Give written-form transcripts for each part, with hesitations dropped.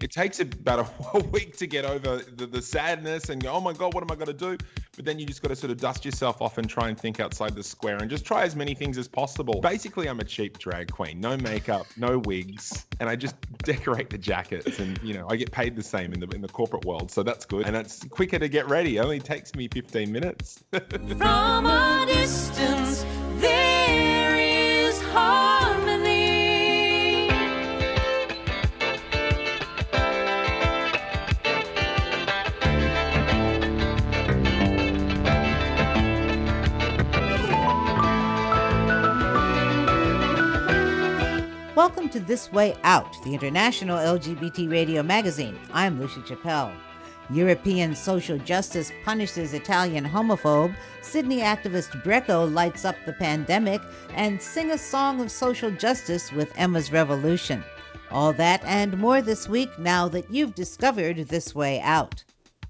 It takes about a week to get over the sadness and go, oh my God, what am I going to do? But then you just got to sort of dust yourself off and try and think outside the square and just try as many things as possible. Basically, I'm a cheap drag queen. No makeup, no wigs, and I just decorate the jackets. And, I get paid the same in the corporate world. So that's good. And it's quicker to get ready. It only takes me 15 minutes. From a distance, there is harmony. Welcome to This Way Out, the international LGBT radio magazine. I'm Lucia Chappelle. European social justice punishes Italian homophobe, Sydney activist Breco lights up the pandemic, and sing a song of social justice with Emma's Revolution. All that and more this week now that you've discovered This Way Out.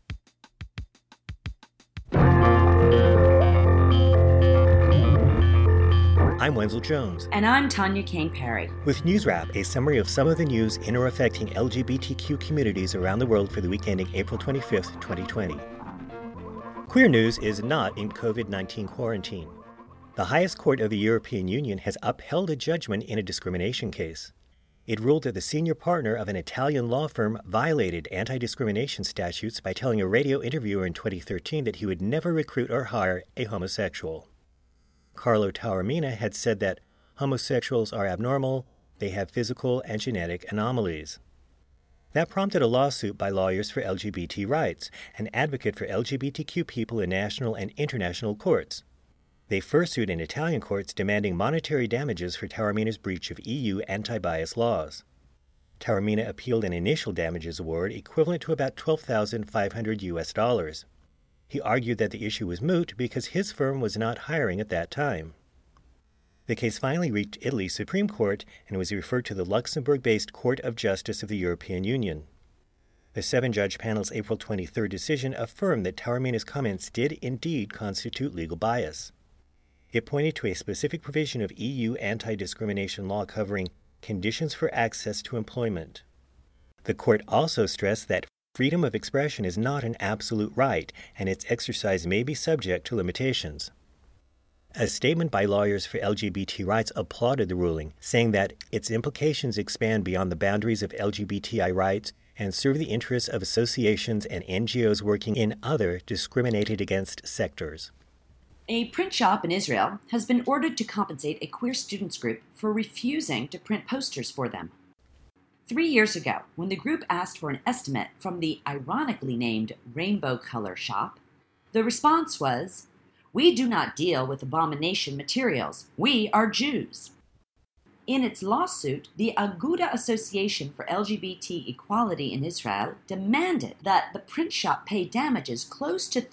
I'm Wenzel Jones. And I'm Tanya Kane-Perry. With News Wrap, a summary of some of the news in or affecting LGBTQ communities around the world for the week ending April 25th, 2020. Queer news is not in COVID-19 quarantine. The highest court of the European Union has upheld a judgment in a discrimination case. It ruled that the senior partner of an Italian law firm violated anti-discrimination statutes by telling a radio interviewer in 2013 that he would never recruit or hire a homosexual. Carlo Taormina had said that homosexuals are abnormal, they have physical and genetic anomalies. That prompted a lawsuit by Lawyers for LGBT Rights, an advocate for LGBTQ people in national and international courts. They first sued in Italian courts demanding monetary damages for Taormina's breach of EU anti-bias laws. Taormina appealed an initial damages award equivalent to about $12,500. He argued that the issue was moot because his firm was not hiring at that time. The case finally reached Italy's Supreme Court and was referred to the Luxembourg-based Court of Justice of the European Union. The 7-judge panel's April 23rd decision affirmed that Taormina's comments did indeed constitute legal bias. It pointed to a specific provision of EU anti-discrimination law covering conditions for access to employment. The court also stressed that freedom of expression is not an absolute right, and its exercise may be subject to limitations. A statement by Lawyers for LGBT Rights applauded the ruling, saying that its implications expand beyond the boundaries of LGBTI rights and serve the interests of associations and NGOs working in other discriminated against sectors. A print shop in Israel has been ordered to compensate a queer students group for refusing to print posters for them. 3 years ago, when the group asked for an estimate from the ironically named Rainbow Color shop, the response was, "We do not deal with abomination materials. We are Jews." In its lawsuit, the Aguda Association for LGBT Equality in Israel demanded that the print shop pay damages close to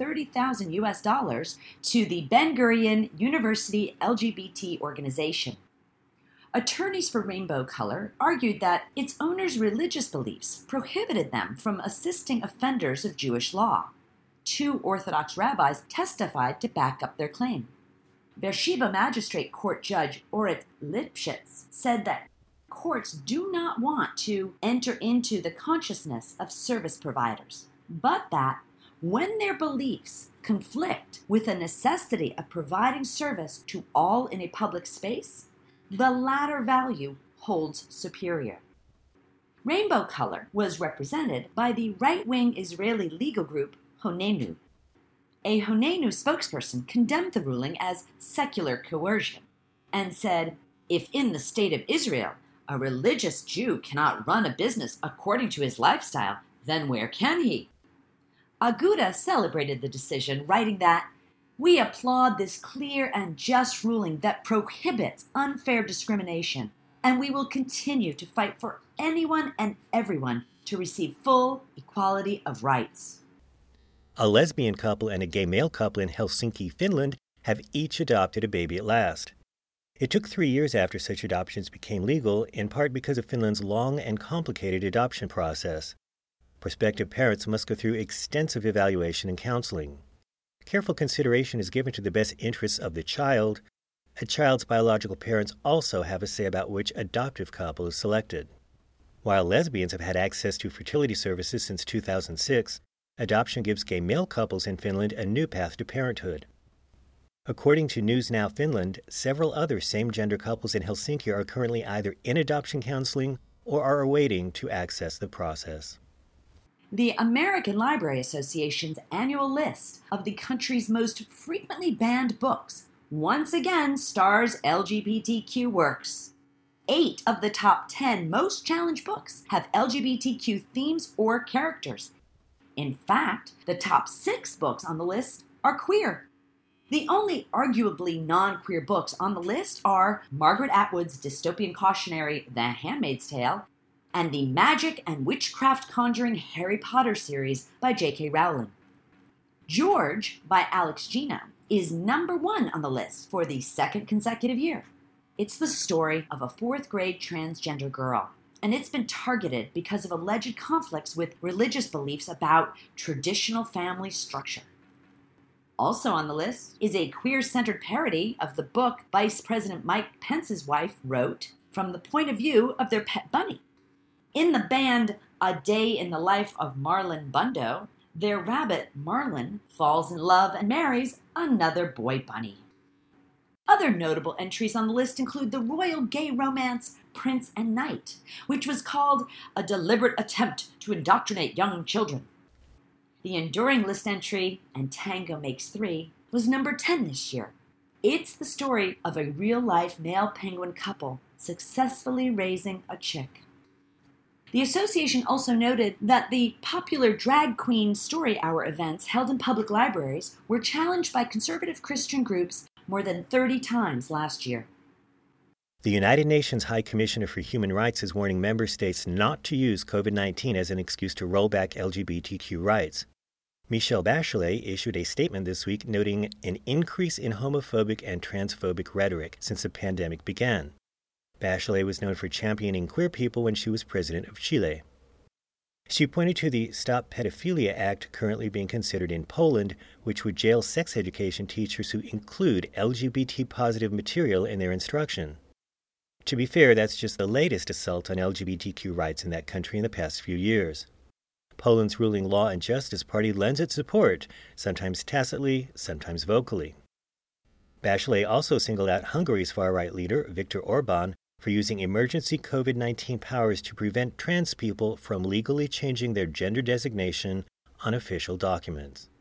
$30,000 to the Ben Gurion University LGBT organization. Attorneys for Rainbow Color argued that its owners' religious beliefs prohibited them from assisting offenders of Jewish law. 2 Orthodox rabbis testified to back up their claim. Beersheba Magistrate Court Judge Orit Lipschitz said that courts do not want to enter into the consciousness of service providers, but that when their beliefs conflict with the necessity of providing service to all in a public space, the latter value holds superior. Rainbow Color was represented by the right-wing Israeli legal group Honenu. A Honenu spokesperson condemned the ruling as secular coercion and said, "If in the state of Israel a religious Jew cannot run a business according to his lifestyle, then where can he?" Aguda celebrated the decision, writing that, "We applaud this clear and just ruling that prohibits unfair discrimination, and we will continue to fight for anyone and everyone to receive full equality of rights." A lesbian couple and a gay male couple in Helsinki, Finland, have each adopted a baby at last. It took 3 years after such adoptions became legal, in part because of Finland's long and complicated adoption process. Prospective parents must go through extensive evaluation and counseling. Careful consideration is given to the best interests of the child. A child's biological parents also have a say about which adoptive couple is selected. While lesbians have had access to fertility services since 2006, adoption gives gay male couples in Finland a new path to parenthood. According to News Now Finland, several other same-gender couples in Helsinki are currently either in adoption counseling or are awaiting to access the process. The American Library Association's annual list of the country's most frequently banned books once again stars LGBTQ works. 8 of the top 10 most challenged books have LGBTQ themes or characters. In fact, the top 6 books on the list are queer. The only arguably non-queer books on the list are Margaret Atwood's dystopian cautionary The Handmaid's Tale and the magic and witchcraft conjuring Harry Potter series by J.K. Rowling. George by Alex Gino is number 1 on the list for the second consecutive year. It's the story of a 4th grade transgender girl, and it's been targeted because of alleged conflicts with religious beliefs about traditional family structure. Also on the list is a queer-centered parody of the book Vice President Mike Pence's wife wrote from the point of view of their pet bunny. In the band A Day in the Life of Marlon Bundo, their rabbit Marlon falls in love and marries another boy bunny. Other notable entries on the list include the royal gay romance Prince and Knight, which was called a deliberate attempt to indoctrinate young children. The enduring list entry, And Tango Makes Three, was number 10 this year. It's the story of a real-life male penguin couple successfully raising a chick. The association also noted that the popular drag queen story hour events held in public libraries were challenged by conservative Christian groups more than 30 times last year. The United Nations High Commissioner for Human Rights is warning member states not to use COVID-19 as an excuse to roll back LGBTQ rights. Michelle Bachelet issued a statement this week noting an increase in homophobic and transphobic rhetoric since the pandemic began. Bachelet was known for championing queer people when she was president of Chile. She pointed to the Stop Pedophilia Act currently being considered in Poland, which would jail sex education teachers who include LGBT-positive material in their instruction. To be fair, that's just the latest assault on LGBTQ rights in that country in the past few years. Poland's ruling Law and Justice Party lends its support, sometimes tacitly, sometimes vocally. Bachelet also singled out Hungary's far-right leader, Viktor Orbán, for using emergency COVID-19 powers to prevent trans people from legally changing their gender designation on official documents.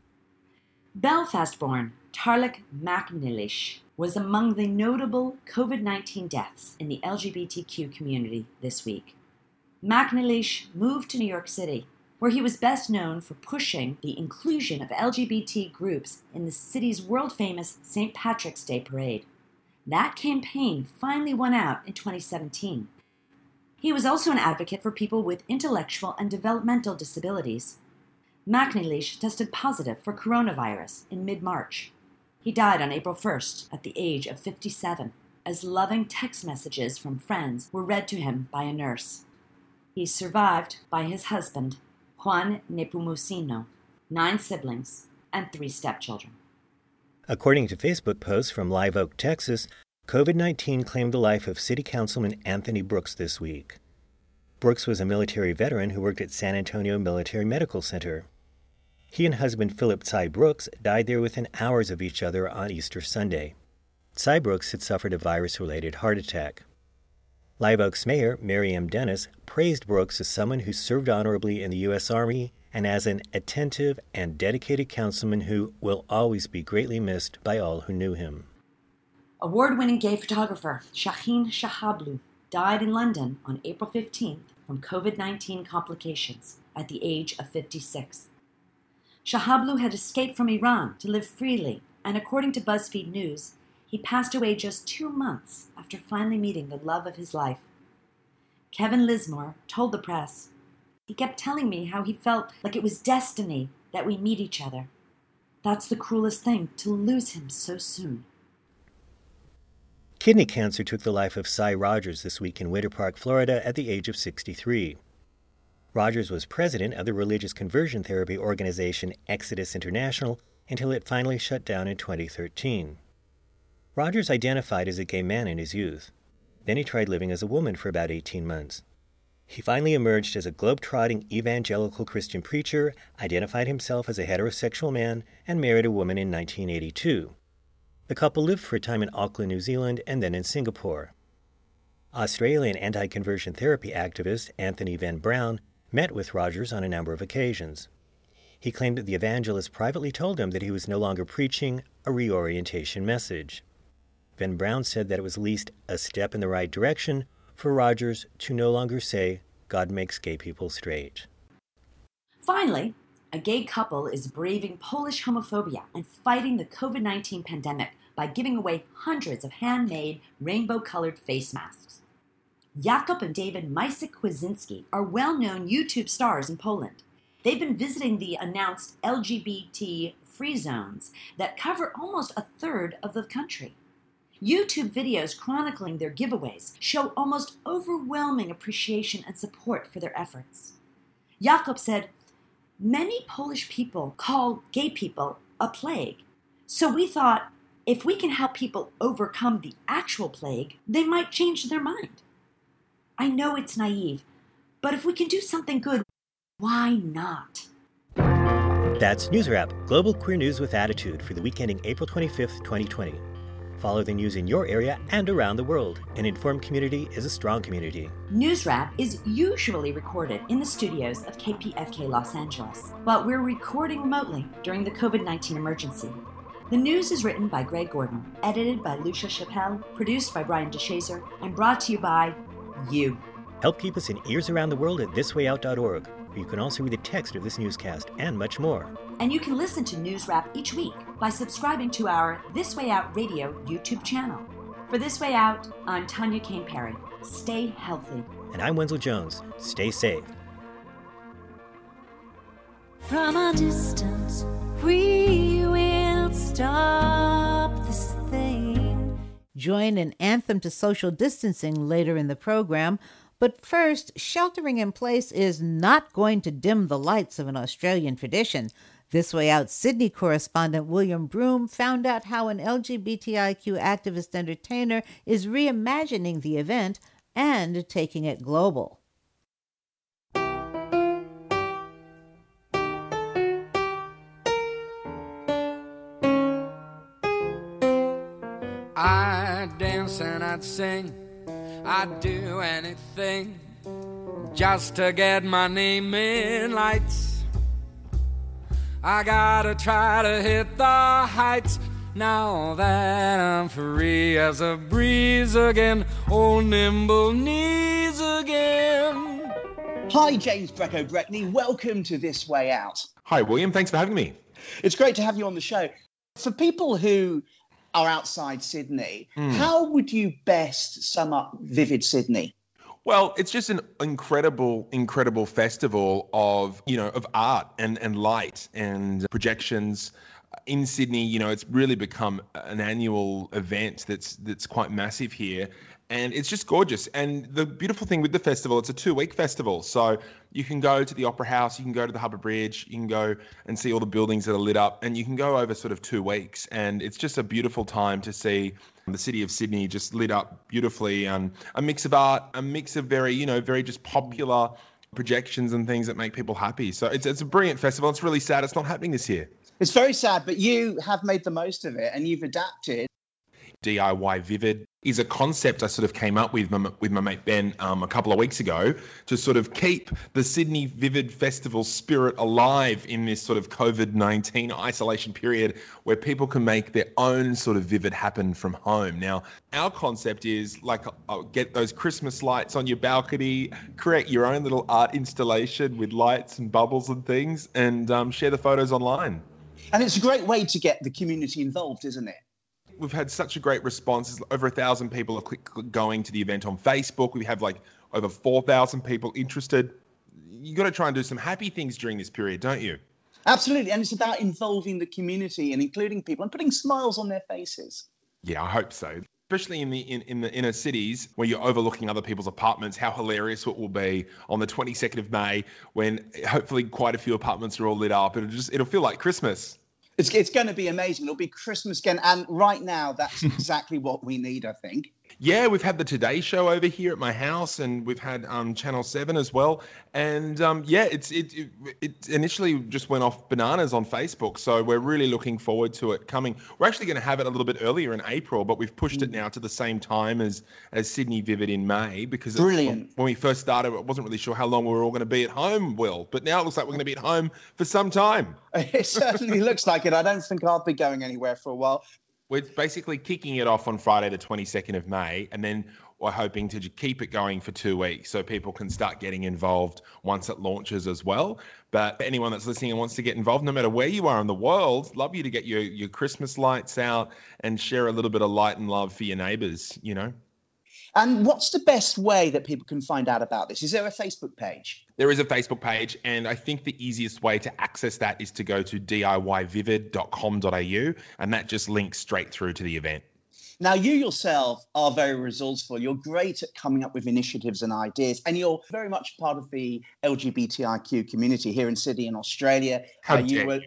Belfast-born Tarlik MacNeish was among the notable COVID-19 deaths in the LGBTQ community this week. MacNeish moved to New York City, where he was best known for pushing the inclusion of LGBT groups in the city's world-famous St. Patrick's Day parade. That campaign finally won out in 2017. He was also an advocate for people with intellectual and developmental disabilities. MacNeish tested positive for coronavirus in mid-March. He died on April 1st at the age of 57, as loving text messages from friends were read to him by a nurse. He's survived by his husband, Juan Nepomuceno, 9 siblings, and 3 stepchildren. According to Facebook posts from Live Oak, Texas, COVID-19 claimed the life of City Councilman Anthony Brooks this week. Brooks was a military veteran who worked at San Antonio Military Medical Center. He and husband Philip Cy Brooks died there within hours of each other on Easter Sunday. Cy Brooks had suffered a virus-related heart attack. Live Oak's mayor, Mary M. Dennis, praised Brooks as someone who served honorably in the U.S. Army and as an attentive and dedicated councilman who will always be greatly missed by all who knew him. Award-winning gay photographer Shaheen Shahablu died in London on April 15th from COVID-19 complications at the age of 56. Shahablu had escaped from Iran to live freely, and according to BuzzFeed News, he passed away just 2 months after finally meeting the love of his life. Kevin Lismore told the press, "He kept telling me how he felt like it was destiny that we meet each other. That's the cruelest thing, to lose him so soon." Kidney cancer took the life of Cy Rogers this week in Winter Park, Florida, at the age of 63. Rogers was president of the religious conversion therapy organization Exodus International until it finally shut down in 2013. Rogers identified as a gay man in his youth. Then he tried living as a woman for about 18 months. He finally emerged as a globe-trotting evangelical Christian preacher, identified himself as a heterosexual man, and married a woman in 1982. The couple lived for a time in Auckland, New Zealand, and then in Singapore. Australian anti-conversion therapy activist Anthony Van Brown met with Rogers on a number of occasions. He claimed that the evangelist privately told him that he was no longer preaching a reorientation message. Van Brown said that it was at least a step in the right direction for Rogers to no longer say, "God makes gay people straight." Finally, a gay couple is braving Polish homophobia and fighting the COVID-19 pandemic by giving away hundreds of handmade rainbow-colored face masks. Jakub and David Majsik-Kwasinski are well-known YouTube stars in Poland. They've been visiting the announced LGBT-free zones that cover almost a third of the country. YouTube videos chronicling their giveaways show almost overwhelming appreciation and support for their efforts. Jakub said, "Many Polish people call gay people a plague. So we thought, if we can help people overcome the actual plague, they might change their mind. I know it's naive, but if we can do something good, why not?" That's News Wrap, Global Queer News with Attitude for the week ending April 25th, 2020. Follow the news in your area and around the world. An informed community is a strong community. News Wrap is usually recorded in the studios of KPFK Los Angeles, but we're recording remotely during the COVID-19 emergency. The news is written by Greg Gordon, edited by Lucia Chappelle, produced by Brian DeShazer, and brought to you by you. Help keep us in ears around the world at thiswayout.org, where you can also read the text of this newscast and much more. And you can listen to News Wrap each week by subscribing to our This Way Out Radio YouTube channel. For This Way Out, I'm Tanya Kane Perry. Stay healthy. And I'm Wenzel Jones. Stay safe. From a distance, we will stop this thing. Join an anthem to social distancing later in the program. But first, sheltering in place is not going to dim the lights of an Australian tradition. This Way Out Sydney correspondent William Broom found out how an LGBTIQ activist entertainer is reimagining the event and taking it global. I'd dance and I'd sing, I'd do anything just to get my name in lights. I gotta try to hit the heights now that I'm free as a breeze again, oh nimble knees again. Hi, James Brecco Breckney. Welcome to This Way Out. Hi, William. Thanks for having me. It's great to have you on the show. For people who are outside Sydney, how would you best sum up Vivid Sydney? Well, it's just an incredible festival of art and light and projections in Sydney. It's really become an annual event that's quite massive here. And it's just gorgeous. And the beautiful thing with the festival, it's a 2-week festival. So you can go to the Opera House, you can go to the Harbour Bridge, you can go and see all the buildings that are lit up, and you can go over sort of 2 weeks. And it's just a beautiful time to see the city of Sydney just lit up beautifully. A mix of art, a mix of very just popular projections and things that make people happy. So it's a brilliant festival. It's really sad it's not happening this year. It's very sad, but you have made the most of it and you've adapted. DIY Vivid is a concept I sort of came up with my mate Ben a couple of weeks ago to sort of keep the Sydney Vivid Festival spirit alive in this sort of COVID-19 isolation period where people can make their own sort of Vivid happen from home. Now, our concept is like get those Christmas lights on your balcony, create your own little art installation with lights and bubbles and things, and share the photos online. And it's a great way to get the community involved, isn't it? We've had such a great response. Over 1,000 people are going to the event on Facebook. We have like over 4,000 people interested. You got to try and do some happy things during this period, don't you? Absolutely. And it's about involving the community and including people and putting smiles on their faces. Yeah, I hope so. Especially in the inner cities where you're overlooking other people's apartments, how hilarious it will be on the 22nd of May when hopefully quite a few apartments are all lit up. It'll feel like Christmas. It's going to be amazing. It'll be Christmas again. And right now, that's exactly what we need, I think. Yeah, we've had the Today Show over here at my house, and we've had Channel 7 as well. And yeah, it initially just went off bananas on Facebook, so we're really looking forward to it coming. We're actually going to have it a little bit earlier in April, but we've pushed it now to the same time as Sydney Vivid in May, because Brilliant. When we first started, I wasn't really sure how long we were all going to be at home, Will, but now it looks like we're going to be at home for some time. It certainly looks like it. I don't think I'll be going anywhere for a while. We're basically kicking it off on Friday, the 22nd of May, and then we're hoping to keep it going for 2 weeks so people can start getting involved once it launches as well. But for anyone that's listening and wants to get involved, no matter where you are in the world, love you to get your Christmas lights out and share a little bit of light and love for your neighbours, you know. And what's the best way that people can find out about this? Is there a Facebook page? There is a Facebook page, and I think the easiest way to access that is to go to diyvivid.com.au, and that just links straight through to the event. Now, you yourself are very resourceful. You're great at coming up with initiatives and ideas, and you're very much part of the LGBTIQ community here in Sydney and Australia. You're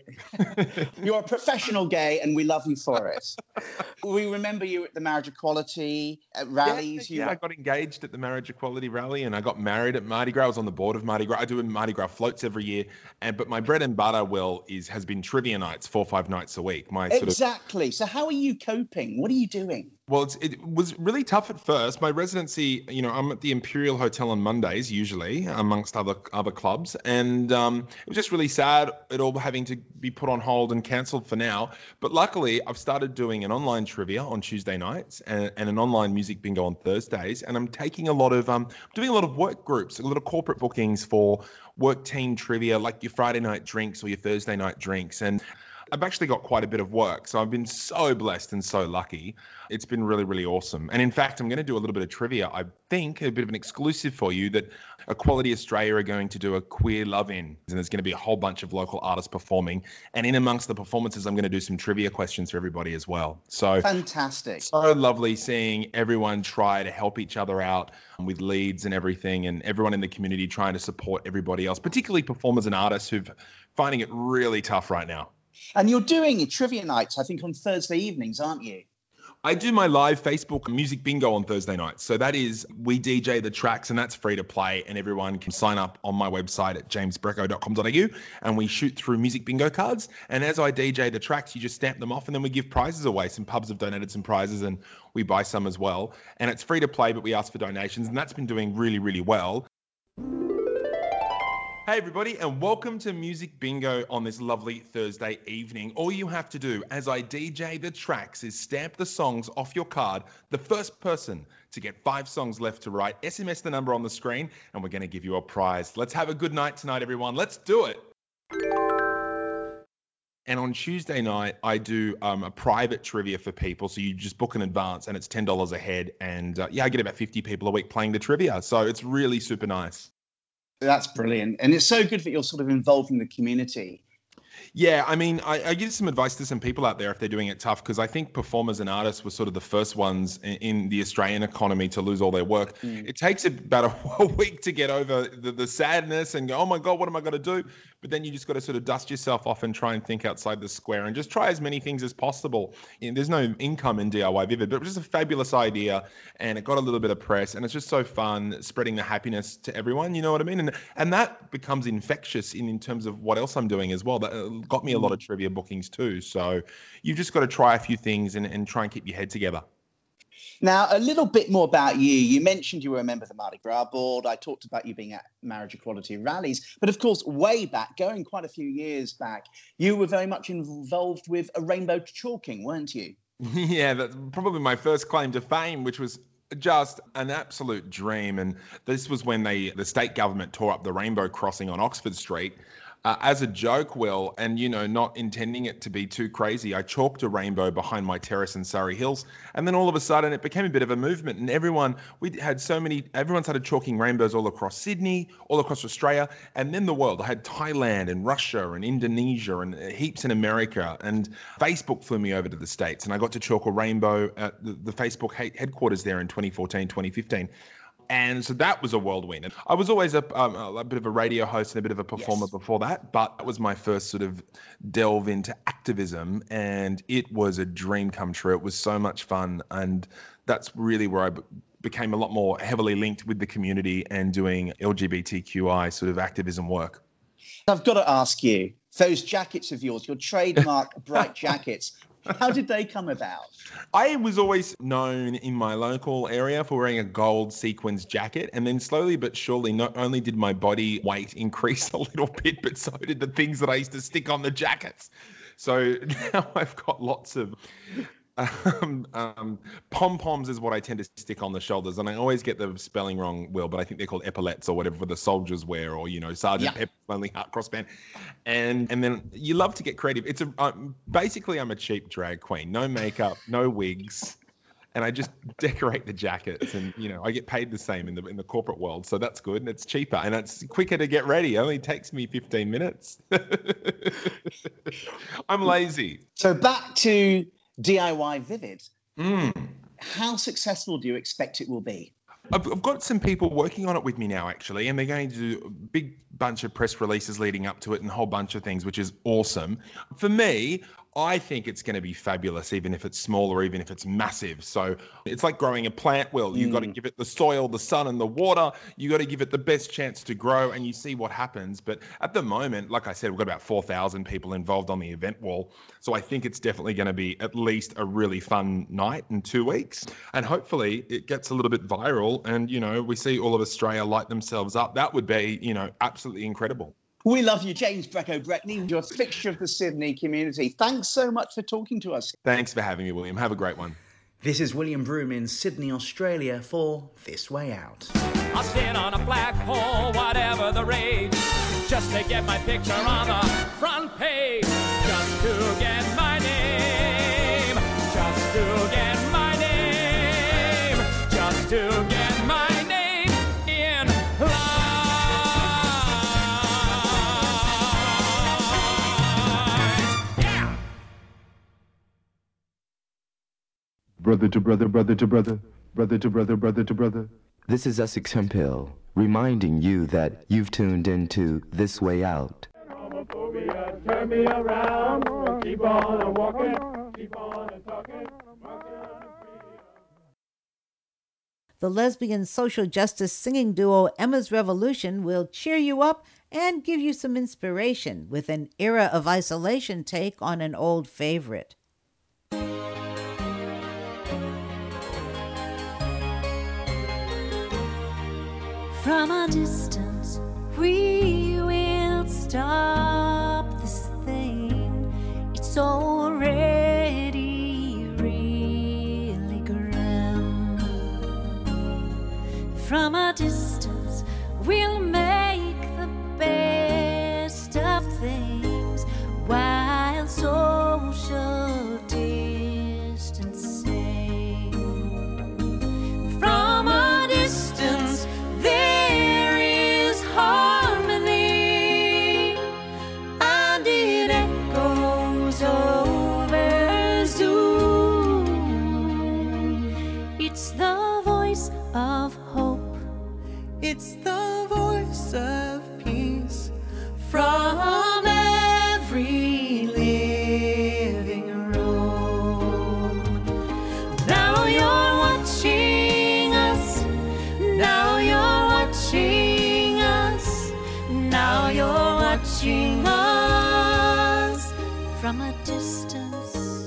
a professional gay, and we love you for it. We remember you at the marriage equality rallies. Yeah, I got engaged at the marriage equality rally, and I got married at Mardi Gras. I was on the board of Mardi Gras. I do Mardi Gras floats every year, but my bread and butter, Will, has been trivia nights 4 or 5 nights a week. Exactly. So how are you coping? What are you doing? Well, it was really tough at first. My residency, I'm at the Imperial Hotel on Mondays, usually, amongst other clubs. And it was just really sad, it all having to be put on hold and cancelled for now. But luckily, I've started doing an online trivia on Tuesday nights and an online music bingo on Thursdays. And I'm taking doing a lot of work groups, a lot of corporate bookings for work team trivia, like your Friday night drinks or your Thursday night drinks. And I've actually got quite a bit of work, so I've been so blessed and so lucky. It's been really, really awesome. And in fact, I'm going to do a little bit of trivia. I think a bit of an exclusive for you that Equality Australia are going to do a queer love-in, and there's going to be a whole bunch of local artists performing. And in amongst the performances, I'm going to do some trivia questions for everybody as well. So fantastic. So lovely seeing everyone try to help each other out with leads and everything, and everyone in the community trying to support everybody else, particularly performers and artists who've finding it really tough right now. And you're doing trivia nights, I think, on Thursday evenings, aren't you? I do my live Facebook music bingo on Thursday nights. So that is, we DJ the tracks, and that's free to play, and everyone can sign up on my website at jamesbrecco.com.au, and we shoot through music bingo cards. And as I DJ the tracks, you just stamp them off, and then we give prizes away. Some pubs have donated some prizes, and we buy some as well. And it's free to play, but we ask for donations, and that's been doing really, really well. Hey everybody, and welcome to Music Bingo on this lovely Thursday evening. All you have to do as I DJ the tracks is stamp the songs off your card. The first person to get 5 songs left to write, SMS the number on the screen, and we're going to give you a prize. Let's have a good night tonight, everyone. Let's do it. And on Tuesday night, I do a private trivia for people. So you just book in advance, and it's $10 a head. And I get about 50 people a week playing the trivia. So it's really super nice. That's brilliant. And it's so good that you're sort of involved in the community. Yeah, I mean, I give some advice to some people out there if they're doing it tough, because I think performers and artists were sort of the first ones in the Australian economy to lose all their work. It takes about a week to get over the sadness and go, oh my God, what am I going to do? But then you just got to sort of dust yourself off and try and think outside the square and just try as many things as possible. There's no income in DIY Vivid, but it was just a fabulous idea, and it got a little bit of press, and it's just so fun spreading the happiness to everyone, you know what I mean? And that becomes infectious in terms of what else I'm doing as well. That got me a lot of trivia bookings too. So you've just got to try a few things and try and keep your head together. Now, a little bit more about you. You mentioned you were a member of the Mardi Gras board. I talked about you being at marriage equality rallies. But of course, way back, going quite a few years back, you were very much involved with a rainbow chalking, weren't you? Yeah, that's probably my first claim to fame, which was just an absolute dream. And this was when the state government tore up the rainbow crossing on Oxford Street. As a joke, Will, and not intending it to be too crazy, I chalked a rainbow behind my terrace in Surrey Hills, and then all of a sudden it became a bit of a movement, and everyone started chalking rainbows all across Sydney, all across Australia, and then the world. I had Thailand and Russia and Indonesia and heaps in America, and Facebook flew me over to the States, and I got to chalk a rainbow at the Facebook headquarters there in 2014, 2015. And so that was a whirlwind. And I was always a bit of a radio host and a bit of a performer before that, but that was my first sort of delve into activism, and it was a dream come true. It was so much fun, and that's really where I became a lot more heavily linked with the community and doing LGBTQI sort of activism work. I've got to ask you, those jackets of yours, your trademark bright jackets, how did they come about? I was always known in my local area for wearing a gold sequins jacket. And then slowly but surely, not only did my body weight increase a little bit, but so did the things that I used to stick on the jackets. So now I've got lots of pom-poms is what I tend to stick on the shoulders. And I always get the spelling wrong, Will, but I think they're called epaulettes or whatever the soldiers wear, or, Sergeant Pepper's Lonely Heart Crossband. And then you love to get creative. It's basically I'm a cheap drag queen. No makeup, no wigs. And I just decorate the jackets, and I get paid the same in the corporate world, so that's good, and it's cheaper, and it's quicker to get ready. It only takes me 15 minutes. I'm lazy. So back to DIY Vivid. How successful do you expect it will be? I've got some people working on it with me now, actually, and they're going to do a big bunch of press releases leading up to it and a whole bunch of things, which is awesome. For me, I think it's going to be fabulous, even if it's small or even if it's massive. So it's like growing a plant, Will. You've got to give it the soil, the sun, and the water. You got to give it the best chance to grow, and you see what happens. But at the moment, like I said, we've got about 4,000 people involved on the event wall. So I think it's definitely going to be at least a really fun night in 2 weeks. And hopefully it gets a little bit viral and, we see all of Australia light themselves up. That would be, absolutely incredible. We love you, James Brecko-Breckney. You're a fixture of the Sydney community. Thanks so much for talking to us. Thanks for having me, William. Have a great one. This is William Broome in Sydney, Australia for This Way Out. I'll sit on a flagpole, whatever the rage, just to get my picture on the front page, just to get my name, just to get my name, just to get my name in line. Brother to brother, brother to brother, brother to brother, brother to brother. This is Essex Hemphill, reminding you that you've tuned into This Way Out. Homophobia, turn me around, keep on walking, keep on talking. The lesbian social justice singing duo Emma's Revolution will cheer you up and give you some inspiration with an era of isolation take on an old favorite. From a distance, we will stop this thing. It's already really grim. From a distance, we'll make the best of things while social distancing. From a distance, there is harmony, and it echoes over Zoom. It's the voice of hope, it's the voice of peace from every living room. Now you're watching us, now you're watching us, now you're watching us from a distance.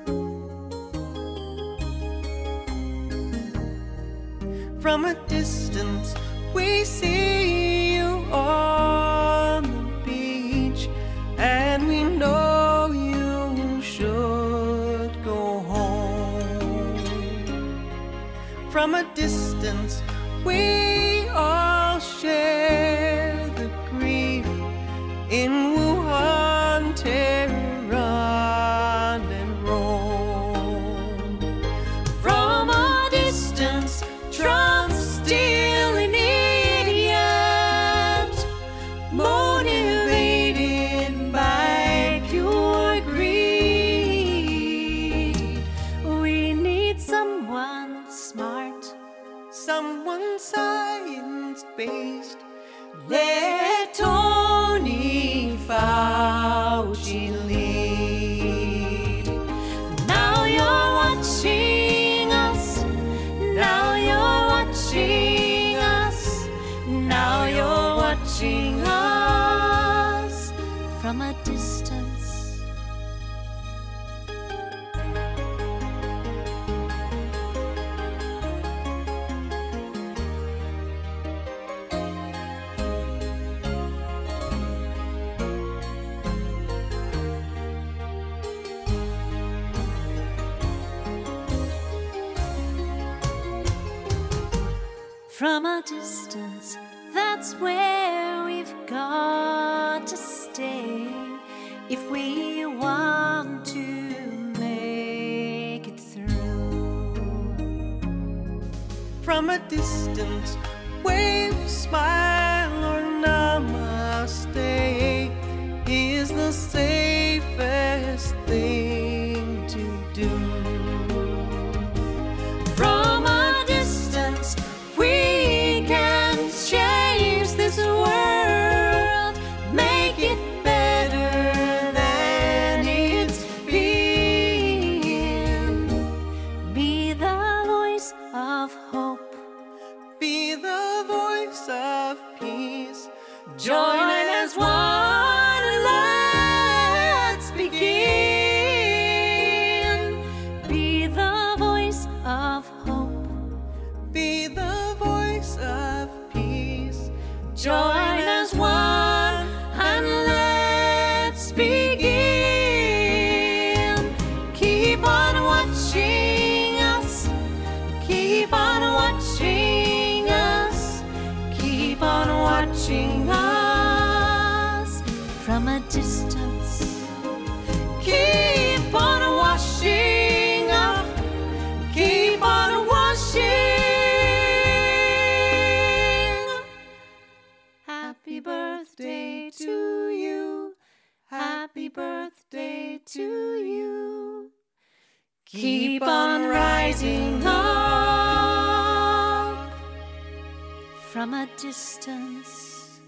From a distance, we see you on the beach, and we know you should go home. From a distance, we all share the grief in Wuhan, Tehran, and Rome. From a distance, Trump's still an idiot, motivated by pure greed. We need someone smart, someone science-based. Let Tony Fauci lead. Now you're watching us, watching us from a distance. From a distance, that's where we've got to stay if we want to make it through. From a distance, wave, smile, or namaste is the safest thing to do. From a distance, we can change this world, make it better than it's been. Be the voice of hope, be the voice of peace. join as one and let's begin. Be the voice of hope, be the voice of peace. join as one and let's begin. Keep on watching us, keep on watching us, keep on watching us from a distance. Keep on washing up, keep on washing. Happy birthday to you, happy birthday to you. Keep on rising up from a distance.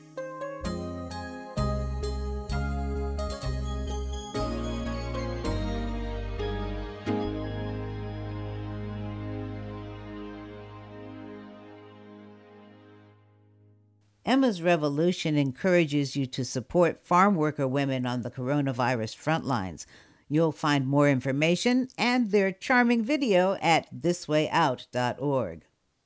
Emma's Revolution encourages you to support farm worker women on the coronavirus front lines. You'll find more information and their charming video at thiswayout.org.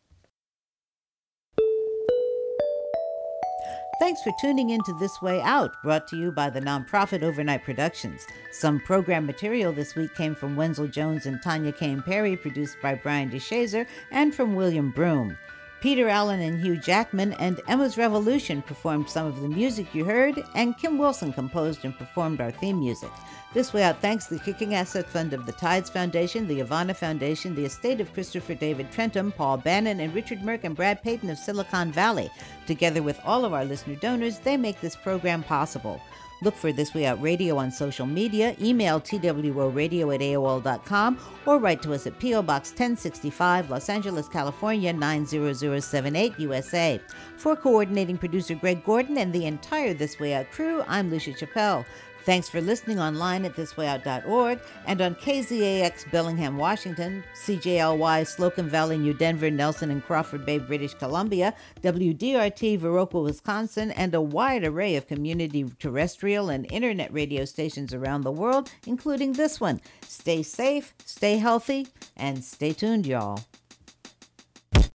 Thanks for tuning in to This Way Out, brought to you by the nonprofit Overnight Productions. Some program material this week came from Wenzel Jones and Tanya Kane Perry, produced by Brian DeShazer, and from William Broom. Peter Allen and Hugh Jackman and Emma's Revolution performed some of the music you heard, and Kim Wilson composed and performed our theme music. This Way Out thanks the Kicking Asset Fund of the Tides Foundation, the Ivana Foundation, the estate of Christopher David Trentham, Paul Bannon, and Richard Merck and Brad Payton of Silicon Valley. Together with all of our listener donors, they make this program possible. Look for This Way Out Radio on social media, email tworadio@aol.com, or write to us at P.O. Box 1065, Los Angeles, California, 90078, USA. For coordinating producer Greg Gordon and the entire This Way Out crew, I'm Lucia Chappelle. Thanks for listening online at thiswayout.org and on KZAX Bellingham, Washington, CJLY Slocum Valley, New Denver, Nelson and Crawford Bay, British Columbia, WDRT Viroqua, Wisconsin, and a wide array of community terrestrial and internet radio stations around the world, including this one. Stay safe, stay healthy, and stay tuned, y'all.